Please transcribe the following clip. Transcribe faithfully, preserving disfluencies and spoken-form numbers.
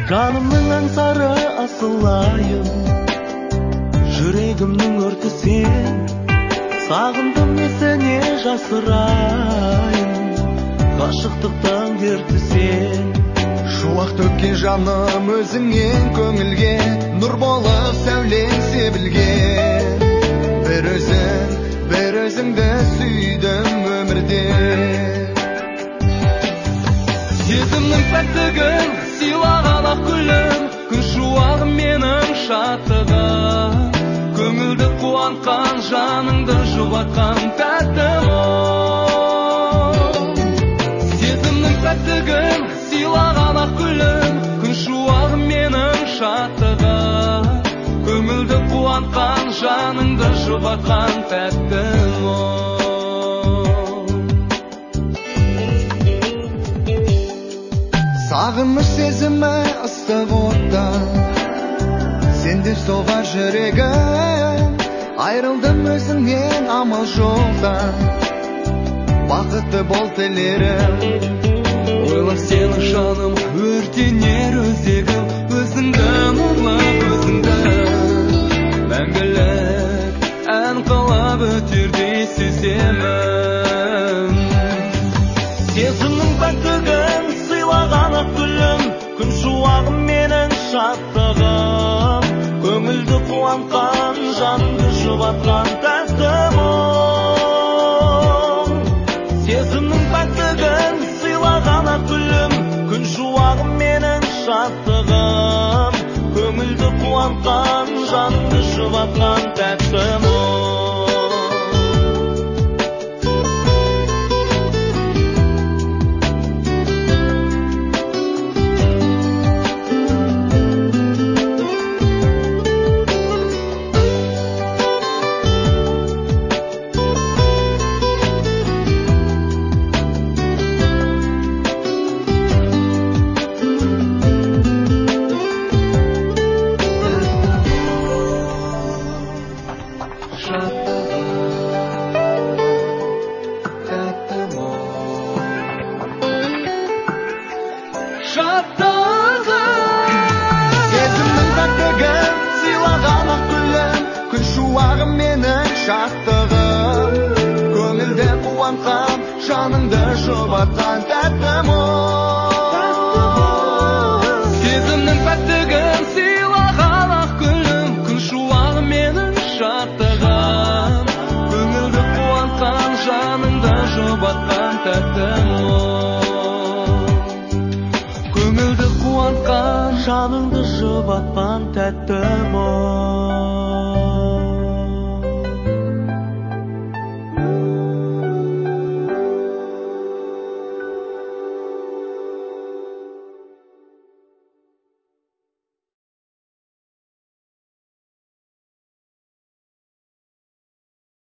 Жанымның аңсары асылайым, жүрегімнің өрті сен. Сағындым несіне жасырайын, ғашықтықтың дерті сен. Шуақ төккен жаным өзіңнен көңілге, нұр болып сәулең себілген. Бір өзің, бір өзіңді сүйдім өмірде. Сезімнің пәктігін сыйлаған ақ гүлім, күн шуағым менің шаттығым. Көңілді қуантқан, жаныңды жұбатқан тәттім оу. Сезімнің пәктігін сыйлаған ақ гүлім, күн шуағым менің шаттығым. Көңілді қуантқан, жаныңды жұбатқан тәттім оу. Сағыныш сезімі ыстық оттан, сенде соғар жүрегім. Айрылдым өзіңнен амал жоқтан, бақытты бол тілерім. Ойлап сені жаным өртенер өзегім, өзіңді нұрлап өзіңді мәңгілік ән қылып өтердей сеземін. Сезімнің пәктігін сыйлаған ақ гүлім, күн шуағым менің шаттығым. Көңілді қуантқан, жанымды жұбатқан тәттім оу. Сезімнің пәктігін сыйлаған ақ гүлім, күн шуағым менің шаттығым. Көңілді қуантқан, жанымды жұбатқан тәттім оу. Сезімнің пәктігін сыйлаған ақ гүлім, күн шуағым менің шаттығым. Көңілді қуантқан, жаныңды жұбатқан тәттім оу. Сезімнің пәктігін сыйлаған ақ гүлім, күн шуағым менің шаттығым. Көңілді қуантқан, жаныңды жұбатқан тәттім оу. Көңілді қуантқан, жаныңды жұбатқан тәттім оу.